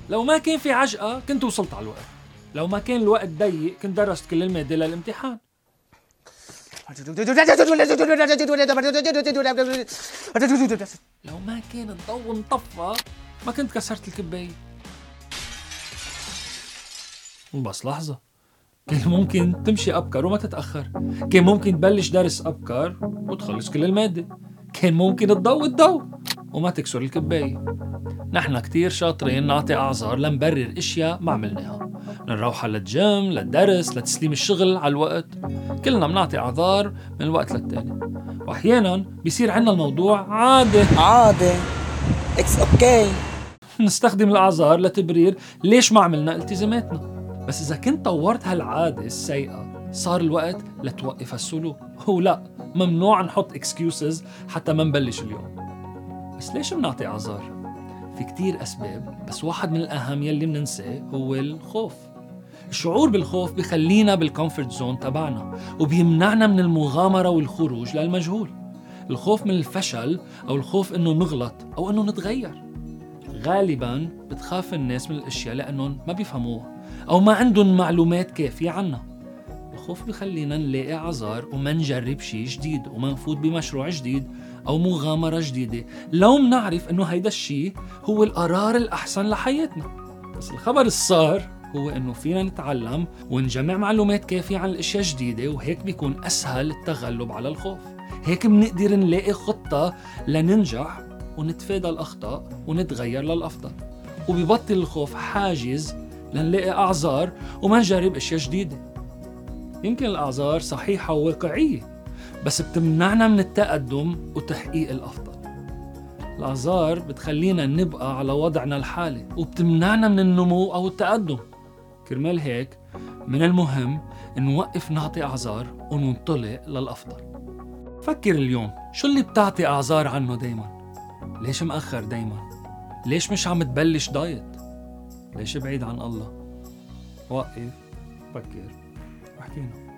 لو ما كان في عجقة كنت وصلت على الوقت، لو ما كان الوقت ضيق كنت درست كل المادة للامتحان. لو ما كان الضوء انطفى ما كنت كسرت الكباية. بس لحظة، كان ممكن تمشي أبكر وما تتأخر، كان ممكن تبلش درس أبكر وتخلص كل المادة، كان ممكن الضوء وما تكسر الكباية. نحن كتير شاطرين نعطي أعذار لنبرر إشياء ما عملناها، نروحها للجيم، للدرس، لتسليم الشغل على الوقت. كلنا بنعطي أعذار من الوقت للتاني، وأحيانا بيصير عنا الموضوع عادة It's okay. نستخدم الأعذار لتبرير ليش ما عملنا التزاماتنا. بس إذا كنت طورت هالعادة السيئة صار الوقت لتوقف هالسلوك. ولا ممنوع نحط excuses حتى ما نبلش اليوم. بس ليش بنعطي أعذار؟ في كتير أسباب، بس واحد من الأهم يلي مننساه هو الخوف. الشعور بالخوف بيخلينا بالكومفورت زون تبعنا وبيمنعنا من المغامرة والخروج للمجهول. الخوف من الفشل أو الخوف إنه نغلط أو إنه نتغير. غالباً بتخاف الناس من الأشياء لأنهم ما بيفهموها أو ما عندهم معلومات كافية عنها. الخوف بيخلينا نلاقي عذار وما نجرب شيء جديد وما نفوت بمشروع جديد أو مغامرة جديدة لو منعرف إنه هيدا الشيء هو القرار الأحسن لحياتنا. بس الخبر الصار هو إنه فينا نتعلم ونجمع معلومات كافية عن الأشياء جديدة، وهيك بيكون أسهل التغلب على الخوف. هيك بنقدر نلاقي خطة لننجح ونتفادى الأخطاء ونتغير للأفضل، وبيبطل الخوف حاجز لنلاقي أعذار وما نجرب أشياء جديدة. يمكن الأعذار صحيحة وواقعية، بس بتمنعنا من التقدم وتحقيق الأفضل. الأعذار بتخلينا نبقى على وضعنا الحالي وبتمنعنا من النمو أو التقدم. كرمال هيك من المهم نوقف نعطي أعذار وننطلق للأفضل. فكر اليوم، شو اللي بتعطي أعذار عنه دايما؟ ليش مأخر دايما؟ ليش مش عم تبلش دايت؟ ليش بعيد عن الله؟ وقف، فكر، واحكينا.